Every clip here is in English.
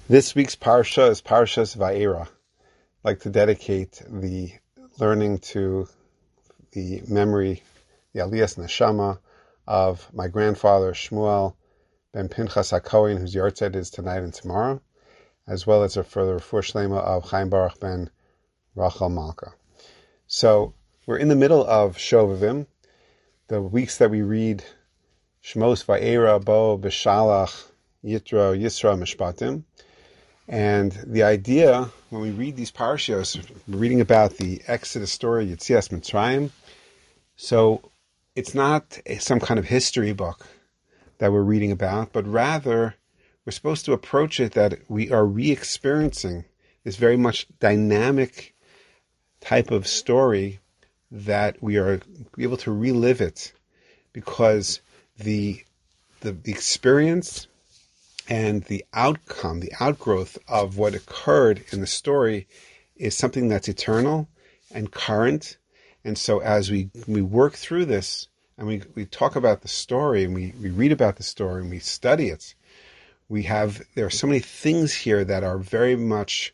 This week's parsha is Parshas Va'era. I'd like to dedicate the learning to the memory, the Aliyas Neshama of my grandfather Shmuel ben Pinchas HaKohen, whose yahrzeit is tonight and tomorrow, as well as for the refuah shlema of Chaim Baruch ben Rachel Malka. So we're in the middle of Shovavim, the weeks that we read Shmos Va'era, Bo, B'Shalach, Yitro, Yisra, Mishpatim. And the idea, when we read these parashiyos, we're reading about the Exodus story, Yetzias Mitzrayim. So it's not some kind of history book that we're reading about, but rather we're supposed to approach it that we are re-experiencing this very much dynamic type of story, that we are able to relive it because the experience and the outcome, the outgrowth of what occurred in the story is something that's eternal and current. And so as we work through this and we talk about the story and we read about the story and we study it, there are so many things here that are very much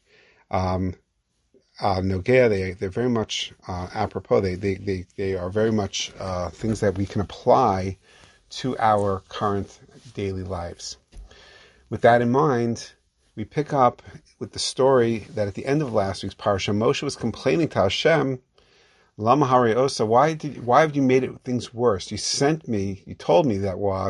nogea, they're very much apropos. They are very much things that we can apply to our current daily lives. With that in mind, we pick up with the story that at the end of last week's parsha, Moshe was complaining to Hashem, Lama Hari Osa, why have you made things worse? You told me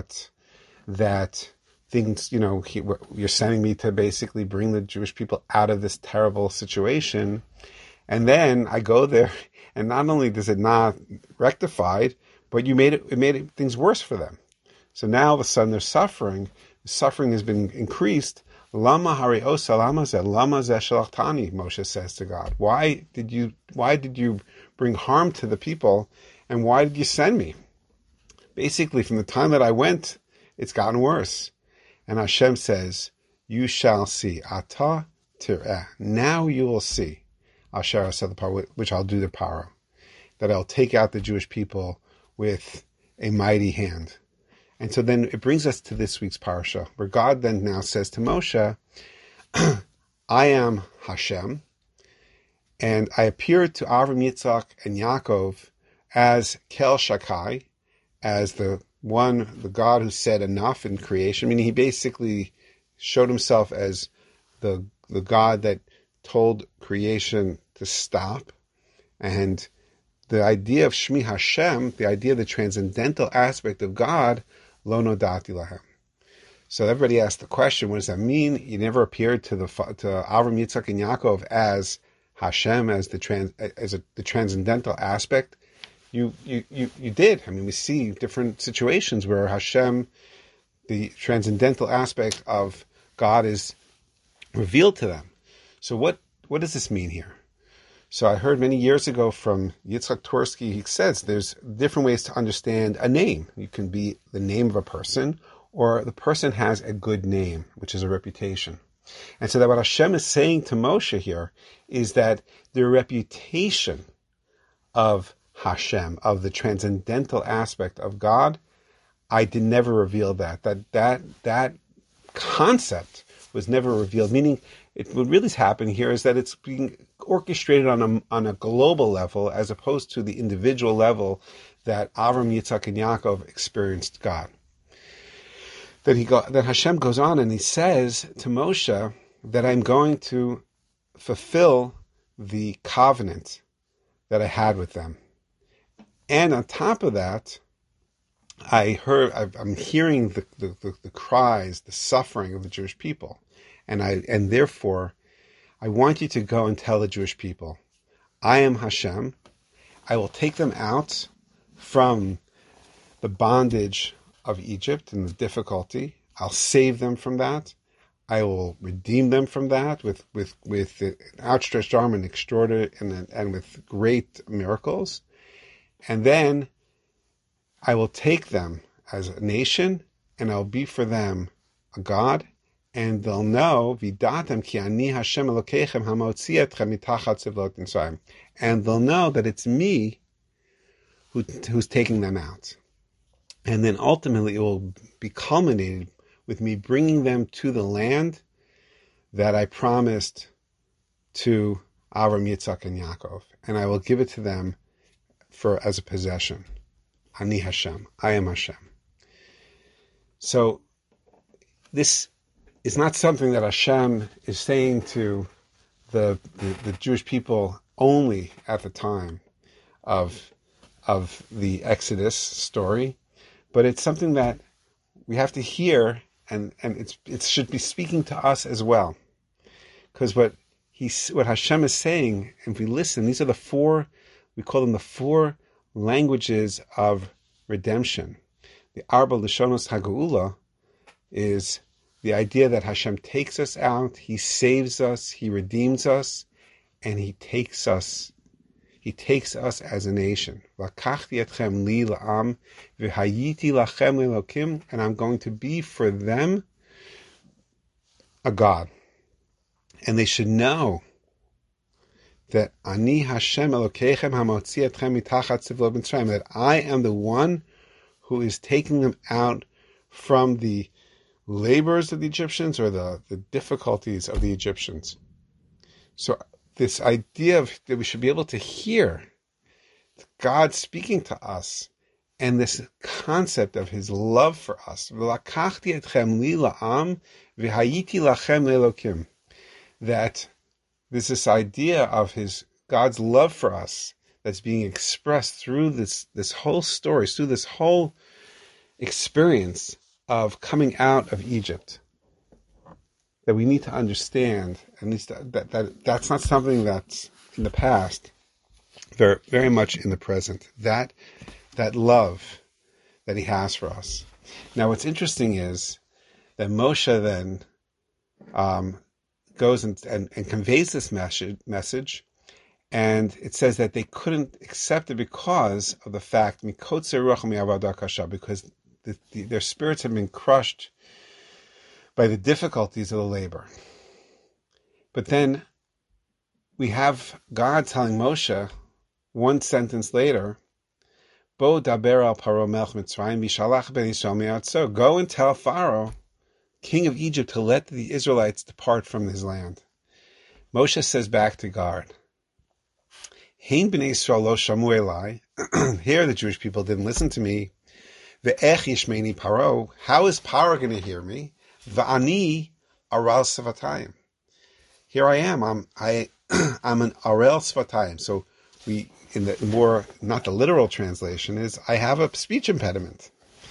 that things, you're sending me to basically bring the Jewish people out of this terrible situation. And then I go there, and not only does it not rectified, but it made things worse for them. So now all of a sudden they're suffering. The suffering has been increased. Lama hari osa lama zeh shalachtani, Moshe says to God. Why did you bring harm to the people, and why did you send me? Basically, from the time that I went, it's gotten worse. And Hashem says, you shall see. Ata tir'eh. Now you will see. Asher aseh the power, which I'll do the power. That I'll take out the Jewish people with a mighty hand. And so then it brings us to this week's parsha, where God then now says to Moshe, I am Hashem, and I appeared to Avram, Yitzchak, and Yaakov as Kel Shakai, as the God who said enough in creation. Meaning he basically showed himself as the God that told creation to stop. And the idea of Shmi Hashem, the idea of the transcendental aspect of God, Lo nodati lahem. So everybody asked the question, what does that mean? You never appeared to Avram, Yitzchak, and Yaakov as Hashem, as the transcendental aspect. You did. I mean, we see different situations where Hashem, the transcendental aspect of God, is revealed to them. So what does this mean here? So I heard many years ago from Yitzchak Tursky, he says there's different ways to understand a name. You can be the name of a person, or the person has a good name, which is a reputation. And so that what Hashem is saying to Moshe here is that the reputation of Hashem, of the transcendental aspect of God, I did never reveal that. That concept was never revealed, meaning what really is happening here is that it's being orchestrated on a global level as opposed to the individual level that Avram, Yitzchak, and Yaakov experienced God. Then Hashem goes on and he says to Moshe that I'm going to fulfill the covenant that I had with them. And on top of that, I'm hearing the cries, the suffering of the Jewish people. And therefore, I want you to go and tell the Jewish people, I am Hashem. I will take them out from the bondage of Egypt and the difficulty. I'll save them from that. I will redeem them from that with an outstretched arm and extraordinary and with great miracles. And then I will take them as a nation, and I'll be for them a God. And they'll know, Vidatem ki ani Hashem Elokeichem hamotzi etchem mitachat tzivlot Mitzrayim. And they'll know that it's me who's taking them out. And then ultimately it will be culminated with me bringing them to the land that I promised to Avram, Yitzchak, and Yaakov, and I will give it to them as a possession. Ani Hashem, I am Hashem. So this is not something that Hashem is saying to the Jewish people only at the time of the Exodus story, but it's something that we have to hear, and it should be speaking to us as well. Because what Hashem is saying, if we listen, these are we call them the four languages of redemption. The Arba Lishonos HaGeula is the idea that Hashem takes us out, He saves us, He redeems us, and He takes us as a nation. Lakachti etchem li la'am v'hayiti lachem le'elokim, and I'm going to be for them a God. And they should know that Ani Hashem Elokeichem hamotzi etchem mitachat tzivlo b'Mitzrayim, that I am the one who is taking them out from the labors of the Egyptians, or the difficulties of the Egyptians. So this idea that we should be able to hear God speaking to us, and this concept of His love for us, V'lakachti etchem li la'am v'hayiti lachem le'elokim, that there's this idea of God's love for us that's being expressed through this whole story, through this whole experience of coming out of Egypt, that we need to understand, at least that's not something that's in the past, very, very much in the present, that love that He has for us. Now what's interesting is that Moshe then goes and conveys this message, and it says that they couldn't accept it because of the fact, because their spirits have been crushed by the difficulties of the labor. But then we have God telling Moshe one sentence later, Bo daber al Paro melech Mitzrayim v'shalach ben Yisrael mi'atzo, go and tell Pharaoh, king of Egypt, to let the Israelites depart from his land. Moshe says back to God, Hein b'nei Yisrael lo shamu elai, here the Jewish people didn't listen to me, ve'ech yishmeini Paro, how is Paro going to hear me? Va'ani aral svatayim. Here I am. I'm an aral svatayim. So in the more, not the literal translation, is I have a speech impediment.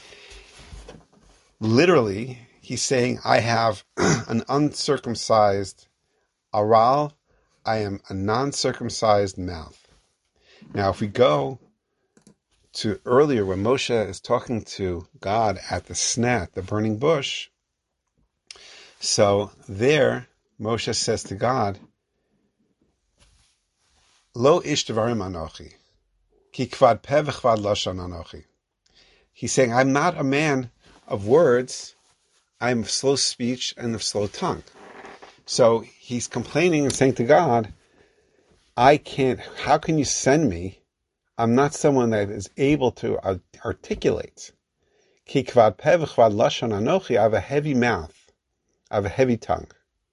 Literally, he's saying I have an uncircumcised aral. I am a non-circumcised mouth. Now, if we go to earlier when Moshe is talking to God at the snat, the burning bush, so there Moshe says to God, Lo ish devarim anochi, ki kvad peh v'kvad lashon anochi. He's saying, I'm not a man of words, I'm of slow speech and of slow tongue. So he's complaining and saying to God, how can you send me? I'm not someone that is able to articulate. Ki kvad peh v'kvad lashon anochi, I have a heavy mouth, I have a heavy tongue.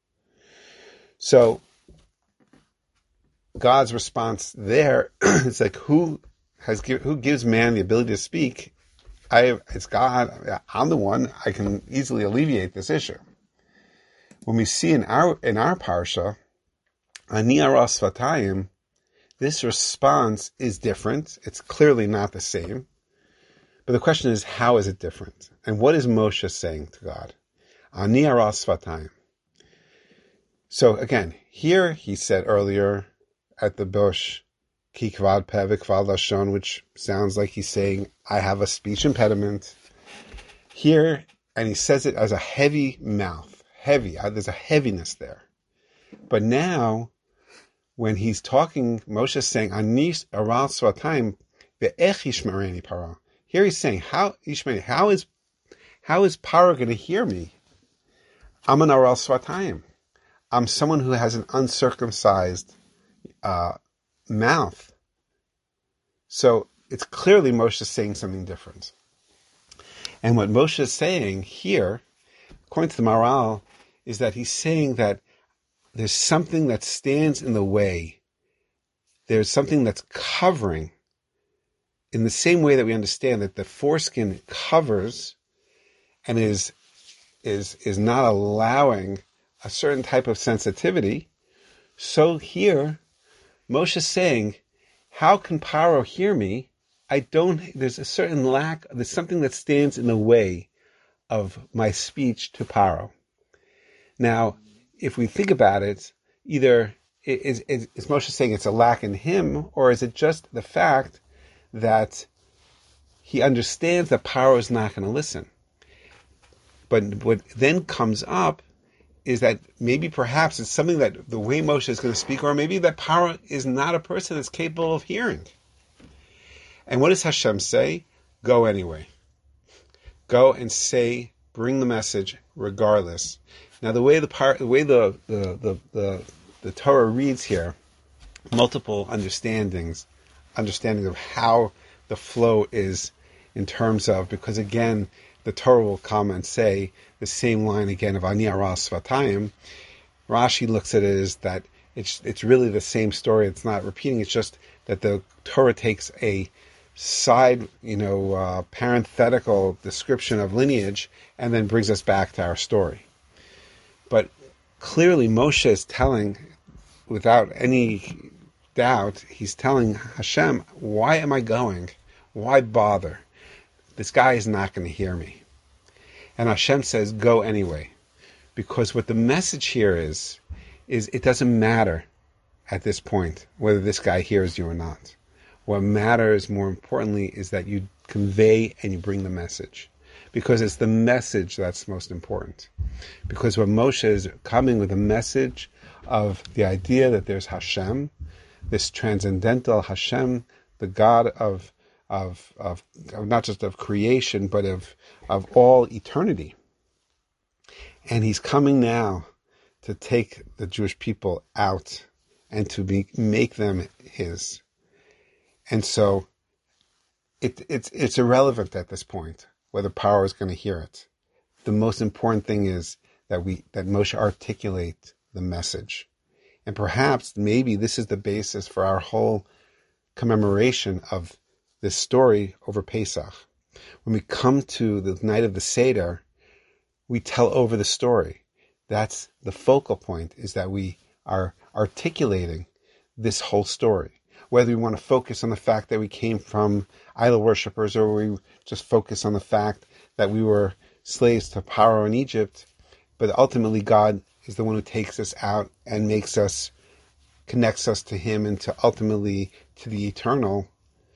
So God's response there is like, who gives man the ability to speak? It's God. I'm the one. I can easily alleviate this issue. When we see in our parsha, Ani aras svatayim, this response is different. It's clearly not the same. But the question is, how is it different? And what is Moshe saying to God? Ani aras svatayim. So again, here he said earlier at the bush, ki kvad peh v'kvad lashon, which sounds like he's saying, I have a speech impediment. Here, and he says it as a heavy mouth, heavy. There's a heaviness there. But now, when he's talking, Moshe is saying, Ani aral svatayim ve'ech yishmereni Paro. Here he's saying, how is Paro going to hear me? I'm an aral svatayim. I'm someone who has an uncircumcised mouth. So it's clearly Moshe saying something different. And what Moshe is saying here, according to the Maharal, is that he's saying that there's something that stands in the way. There's something that's covering, in the same way that we understand that the foreskin covers and is not allowing a certain type of sensitivity. So here, Moshe is saying, how can Paro hear me? There's a certain there's something that stands in the way of my speech to Paro. Now, if we think about it, either is Moshe saying it's a lack in him, or is it just the fact that he understands that Paro is not going to listen? But what then comes up is that maybe perhaps it's something that the way Moshe is going to speak, or maybe that Paro is not a person that's capable of hearing. And what does Hashem say? Go anyway. Go and say, bring the message regardless. Now, the way the Torah reads here, multiple understandings of how the flow is in terms of, because again, the Torah will come and say the same line again of Ani Ara Svatayim. Rashi looks at it as that it's really the same story. It's not repeating. It's just that the Torah takes a side, parenthetical description of lineage and then brings us back to our story. But clearly Moshe is telling, without any doubt, he's telling Hashem, why am I going? Why bother? This guy is not going to hear me. And Hashem says, go anyway. Because what the message here is it doesn't matter at this point whether this guy hears you or not. What matters, more importantly, is that you convey and you bring the message. Because it's the message that's most important. Because when Moshe is coming with a message of the idea that there's Hashem, this transcendental Hashem, the God of not just of creation, but of all eternity. And he's coming now to take the Jewish people out and to make them his. And so it's irrelevant at this point whether Paro is going to hear it. The most important thing is that Moshe articulate the message. And perhaps maybe this is the basis for our whole commemoration of this story over Pesach. When we come to the night of the Seder, we tell over the story. That's the focal point, is that we are articulating this whole story. Whether we want to focus on the fact that we came from idol worshippers, or we just focus on the fact that we were slaves to Paro in Egypt, but ultimately God is the one who takes us out and connects us to Him and ultimately to the eternal.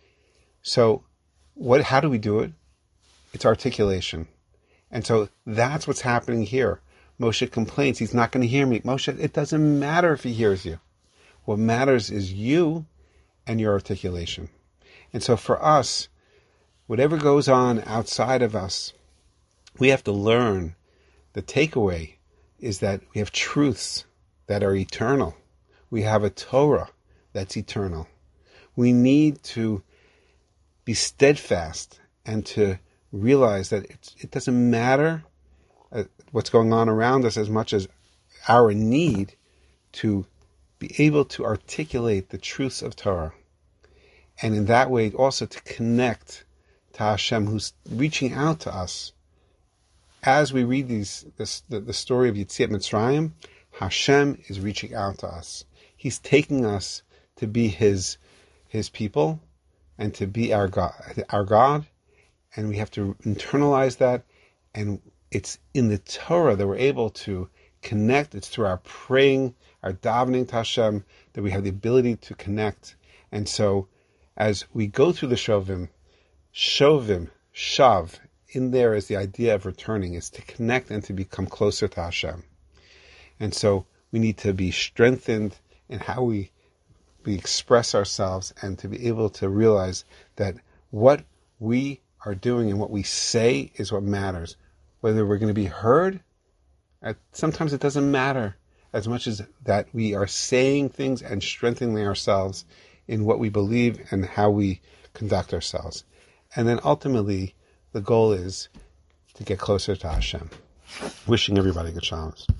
So how do we do it? It's articulation. And so that's what's happening here. Moshe complains, he's not going to hear me. Moshe, it doesn't matter if he hears you. What matters is you and your articulation. And so for us, whatever goes on outside of us, we have to learn. The takeaway is that we have truths that are eternal. We have a Torah that's eternal. We need to be steadfast and to realize that it doesn't matter what's going on around us as much as our need to be able to articulate the truths of Torah. And in that way also to connect to Hashem, who's reaching out to us. As we read the story of Yetziat Mitzrayim, Hashem is reaching out to us. He's taking us to be His people and to be our God, and we have to internalize that. And it's in the Torah that we're able to connect. It's through our praying, our davening to Hashem, that we have the ability to connect. And so, as we go through the Shovim, Shav, in there is the idea of returning, is to connect and to become closer to Hashem. And so we need to be strengthened in how we express ourselves, and to be able to realize that what we are doing and what we say is what matters. Whether we're going to be heard, sometimes it doesn't matter as much as that we are saying things and strengthening ourselves in what we believe and how we conduct ourselves. And then ultimately, the goal is to get closer to Hashem. Wishing everybody good Shabbos.